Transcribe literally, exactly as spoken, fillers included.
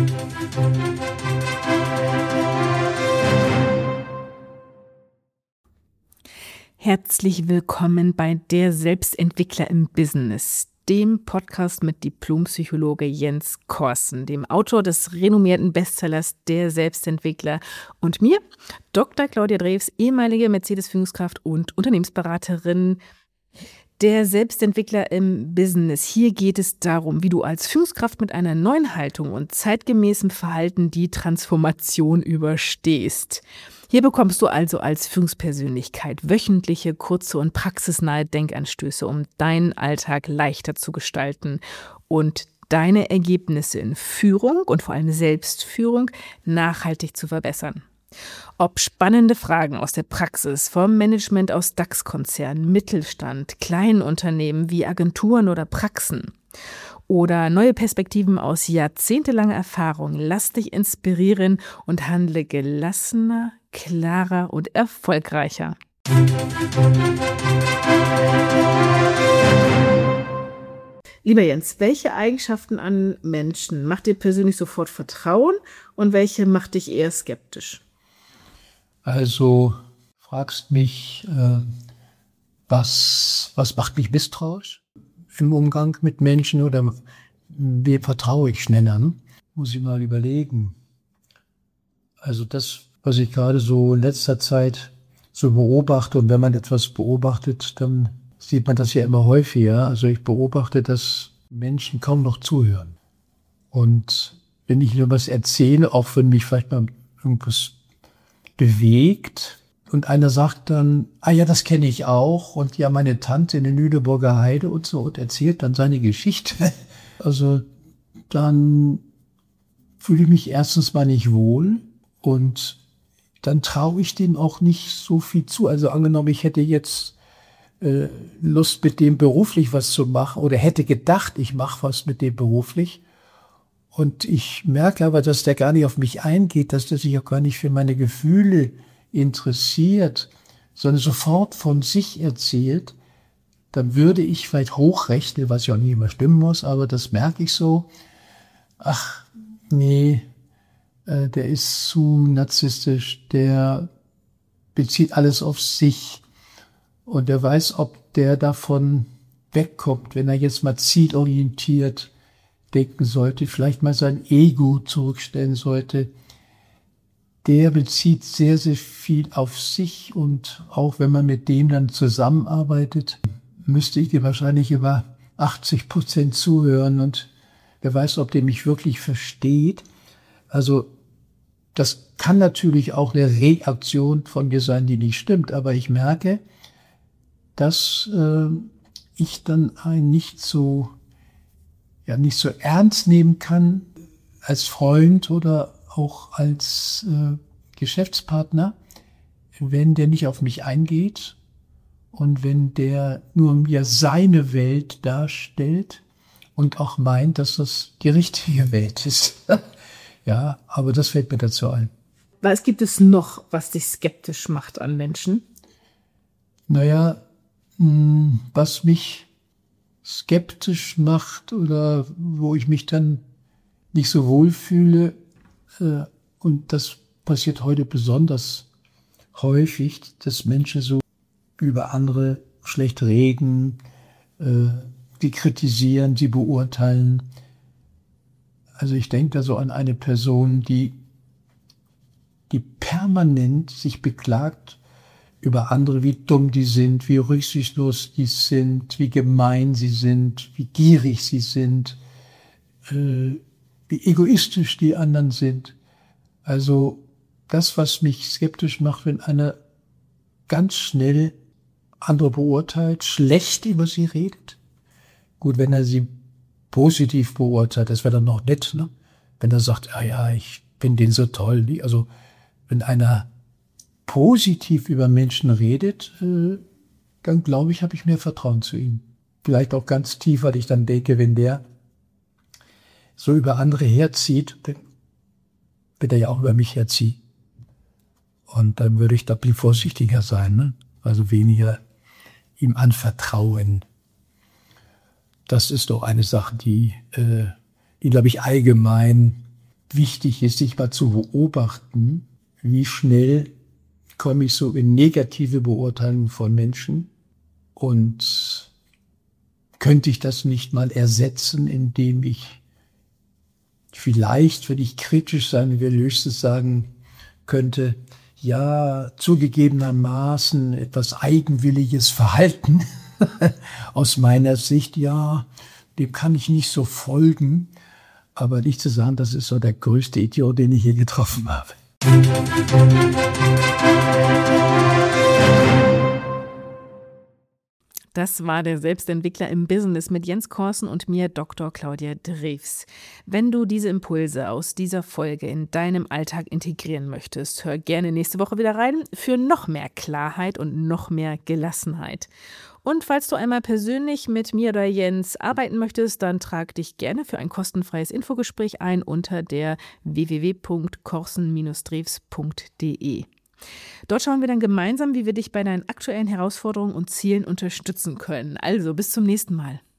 Herzlich willkommen bei Der Selbstentwickler im Business, dem Podcast mit Diplompsychologe Jens Korsen, dem Autor des renommierten Bestsellers Der Selbstentwickler, und mir, Doktor Claudia Drews, ehemalige Mercedes-Führungskraft und Unternehmensberaterin. Der Selbstentwickler im Business. Hier geht es darum, wie du als Führungskraft mit einer neuen Haltung und zeitgemäßem Verhalten die Transformation überstehst. Hier bekommst du also als Führungspersönlichkeit wöchentliche, kurze und praxisnahe Denkanstöße, um deinen Alltag leichter zu gestalten und deine Ergebnisse in Führung und vor allem Selbstführung nachhaltig zu verbessern. Ob spannende Fragen aus der Praxis, vom Management aus DAX-Konzernen, Mittelstand, kleinen Unternehmen wie Agenturen oder Praxen oder neue Perspektiven aus jahrzehntelanger Erfahrung, lass dich inspirieren und handle gelassener, klarer und erfolgreicher. Lieber Jens, welche Eigenschaften an Menschen macht dir persönlich sofort Vertrauen und welche macht dich eher skeptisch? Also fragst mich, äh, was, was macht mich misstrauisch im Umgang mit Menschen oder wem vertraue ich schneller? Ne? Muss ich mal überlegen. Also das, was ich gerade so in letzter Zeit so beobachte, und wenn man etwas beobachtet, dann sieht man das ja immer häufiger. Also ich beobachte, dass Menschen kaum noch zuhören. Und wenn ich nur was erzähle, auch wenn mich vielleicht mal irgendwas bewegt und einer sagt dann, ah ja, das kenne ich auch und ja, meine Tante in der Lüneburger Heide und so, und erzählt dann seine Geschichte. Also dann fühle ich mich erstens mal nicht wohl und dann traue ich dem auch nicht so viel zu. Also angenommen, ich hätte jetzt äh, Lust, mit dem beruflich was zu machen oder hätte gedacht, ich mache was mit dem beruflich. Und ich merke aber, dass der gar nicht auf mich eingeht, dass der sich auch gar nicht für meine Gefühle interessiert, sondern sofort von sich erzählt. Dann würde ich vielleicht hochrechnen, was ja auch nicht immer stimmen muss, aber das merke ich so. Ach, nee, äh, der ist zu narzisstisch, der bezieht alles auf sich. Und der weiß, ob der davon wegkommt, wenn er jetzt mal zielorientiert denken sollte, vielleicht mal sein Ego zurückstellen sollte. Der bezieht sehr, sehr viel auf sich, und auch wenn man mit dem dann zusammenarbeitet, müsste ich dir wahrscheinlich über achtzig Prozent zuhören, und wer weiß, ob der mich wirklich versteht. Also das kann natürlich auch eine Reaktion von mir sein, die nicht stimmt, aber ich merke, dass äh, ich dann ein nicht so ja nicht so ernst nehmen kann als Freund oder auch als äh, Geschäftspartner, wenn der nicht auf mich eingeht und wenn der nur mir seine Welt darstellt und auch meint, dass das die richtige Welt ist. Ja, aber das fällt mir dazu ein. Was gibt es noch, was dich skeptisch macht an Menschen? Naja, mh, was mich skeptisch macht oder wo ich mich dann nicht so wohl fühle, äh, und das passiert heute besonders häufig, dass Menschen so über andere schlecht reden, äh, die kritisieren, die beurteilen. Also ich denke da so an eine Person, die, die permanent sich beklagt über andere, wie dumm die sind, wie rücksichtslos die sind, wie gemein sie sind, wie gierig sie sind, äh, wie egoistisch die anderen sind. Also das, was mich skeptisch macht, wenn einer ganz schnell andere beurteilt, schlecht über sie redet. Gut, wenn er sie positiv beurteilt, das wäre dann noch nett, ne? Wenn er sagt, ah ja, ich finde den so toll. Also wenn einer positiv über Menschen redet, äh, dann glaube ich, habe ich mehr Vertrauen zu ihm. Vielleicht auch ganz tief, weil ich dann denke, wenn der so über andere herzieht, dann wird er ja auch über mich herziehen. Und dann würde ich da ein bisschen vorsichtiger sein, ne? Also weniger ihm anvertrauen. Das ist doch eine Sache, die, äh, die glaube ich, allgemein wichtig ist, sich mal zu beobachten, wie schnell komme ich so in negative Beurteilungen von Menschen und könnte ich das nicht mal ersetzen, indem ich vielleicht, wenn ich kritisch sein will, höchstens sagen könnte, ja, zugegebenermaßen etwas eigenwilliges Verhalten aus meiner Sicht, ja, dem kann ich nicht so folgen, aber nicht zu sagen, das ist so der größte Idiot, den ich je getroffen habe. Das war der Selbstentwickler im Business mit Jens Korsen und mir, Doktor Claudia Drews. Wenn du diese Impulse aus dieser Folge in deinem Alltag integrieren möchtest, hör gerne nächste Woche wieder rein für noch mehr Klarheit und noch mehr Gelassenheit. Und falls du einmal persönlich mit mir oder Jens arbeiten möchtest, dann trag dich gerne für ein kostenfreies Infogespräch ein unter der w w w punkt korsen Bindestrich drews punkt d e. Dort schauen wir dann gemeinsam, wie wir dich bei deinen aktuellen Herausforderungen und Zielen unterstützen können. Also bis zum nächsten Mal.